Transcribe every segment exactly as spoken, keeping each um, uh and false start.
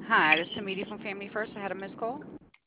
Hi, this is Tamidi from Family First. I had a missed call.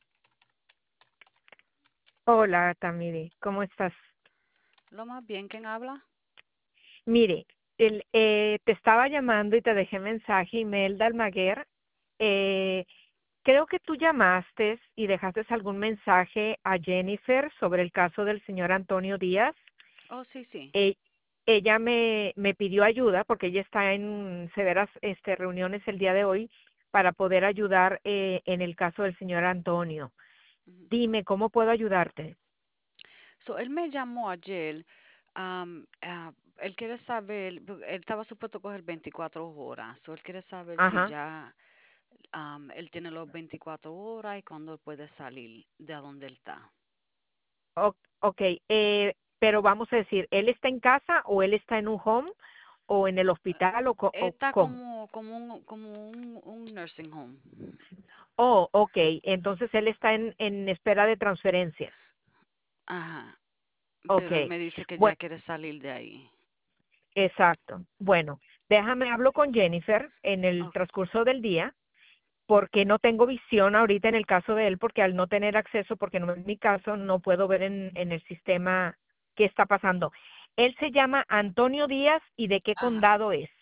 Hola, Tamiri, ¿cómo estás? Lo más bien, ¿quién habla? Mire, el, eh, te estaba llamando y te dejé mensaje, Imelda Almaguer. Eh, Creo que tú llamaste y dejaste algún mensaje a Jennifer sobre el caso del señor Antonio Díaz. Oh, sí, sí. Eh, Ella me, me pidió ayuda porque ella está en severas este, reuniones el día de hoy para poder ayudar eh, en el caso del señor Antonio. Ujú. Dime, ¿cómo puedo ayudarte? So, él me llamó ayer. am, ah, él quiere saber, porque él estaba supuesto a coger veinticuatro horas. So, él quiere saber si Ajá. ya am, él tiene los veinticuatro horas y cuándo él puede salir de donde él está. O- ok, eh, pero vamos a decir, ¿él está en casa o él está en un home o en el hospital o, co- o Está cómo? como, como un, como un, un nursing home. Oh, ok, entonces él está en, en espera de transferencia. Ajá. Ok, Pero él me dice que ya bueno, quiere salir de ahí. exacto. Bueno, déjame hablo con Jennifer en el Ok. transcurso del día porque no tengo visión ahorita en el caso de él porque al no tener acceso, porque no es mi caso, no puedo ver en, en el sistema qué está pasando. Él se llama Antonio Díaz y ¿de qué Ajá. condado es?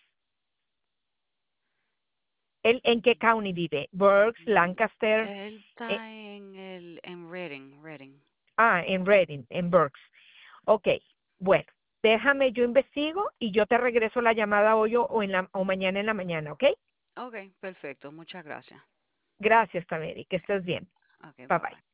¿Él en qué county vive? Berks, Mm, Lancaster. Él eh, está en el, en Reading, Reading. ah, en Reading, en Berks. Ok, bueno, déjame, yo investigo y yo te regreso la llamada hoy o, o en la, o mañana en la mañana, ¿ok? Ok, perfecto. Muchas gracias. Gracias, Tameri, que estés bien. Ok, Bye bye bye. bye.